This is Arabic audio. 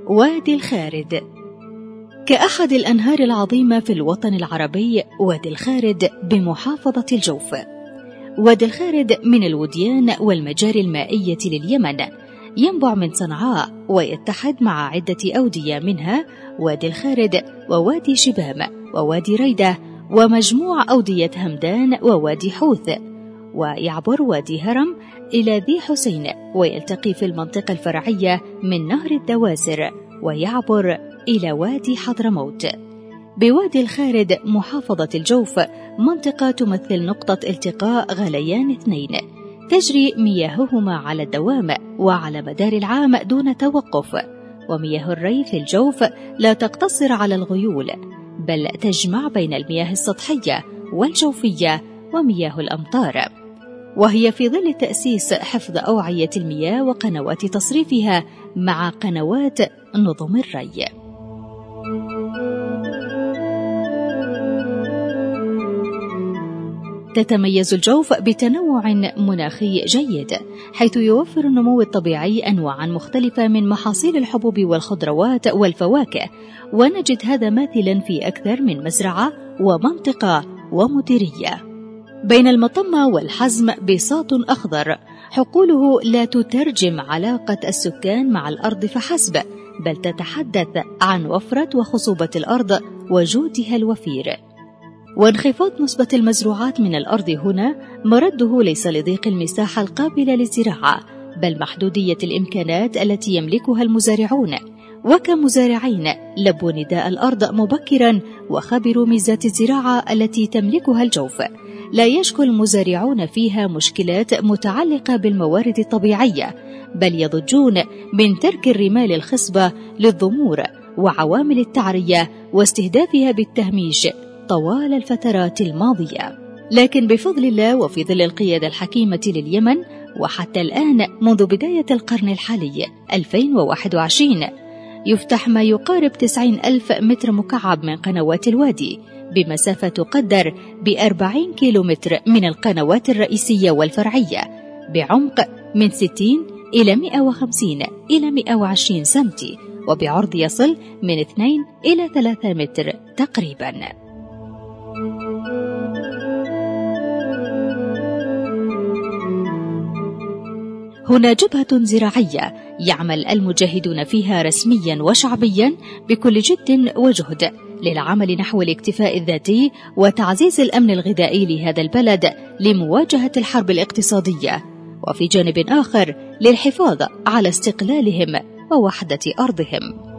وادي الخارد. كأحد الأنهار العظيمة في الوطن العربي، وادي الخارد بمحافظة الجوف. وادي الخارد من الوديان والمجاري المائية لليمن، ينبع من صنعاء ويتحد مع عدة أودية، منها وادي الخارد ووادي شبام ووادي ريدة ومجموع أودية همدان ووادي حوث، ويعبر وادي هرم إلى ذي حسين ويلتقي في المنطقة الفرعية من نهر الدواسر ويعبر إلى وادي حضرموت. بوادي الخارد محافظة الجوف منطقة تمثل نقطة التقاء غليان اثنين تجري مياههما على الدوام وعلى مدار العام دون توقف، ومياه الري في الجوف لا تقتصر على الغيول، بل تجمع بين المياه السطحية والجوفية ومياه الأمطار، وهي في ظل تأسيس حفظ أوعية المياه وقنوات تصريفها مع قنوات نظم الري. تتميز الجوف بتنوع مناخي جيد، حيث يوفر النمو الطبيعي أنواعا مختلفة من محاصيل الحبوب والخضروات والفواكه، ونجد هذا ماثلا في أكثر من مزرعة ومنطقة ومديرية. بين المطمة والحزم بساط أخضر، حقوله لا تترجم علاقة السكان مع الأرض فحسب، بل تتحدث عن وفرة وخصوبة الأرض وجودها الوفير. وانخفاض نسبة المزروعات من الأرض هنا مرده ليس لضيق المساحة القابلة للزراعة، بل محدودية الإمكانات التي يملكها المزارعون، وكمزارعين لبوا نداء الأرض مبكرا وخبروا ميزات الزراعة التي تملكها الجوف. لا يشكو المزارعون فيها مشكلات متعلقة بالموارد الطبيعية، بل يضجون من ترك الرمال الخصبة للضمور وعوامل التعرية واستهدافها بالتهميش طوال الفترات الماضية. لكن بفضل الله وفي ظل القيادة الحكيمة لليمن، وحتى الآن منذ بداية القرن الحالي 2021 يفتح ما يقارب 90,000 متر مكعب من قنوات الوادي بمسافة تقدر ب40 كيلومتر من القنوات الرئيسية والفرعية، بعمق من 60 إلى 150 إلى 120 سنتي، وبعرض يصل من 2 إلى 3 متر تقريبا. هنا جبهة زراعية يعمل المجاهدون فيها رسميا وشعبيا بكل جد وجهد للعمل نحو الاكتفاء الذاتي وتعزيز الأمن الغذائي لهذا البلد لمواجهة الحرب الاقتصادية، وفي جانب آخر للحفاظ على استقلالهم ووحدة أرضهم.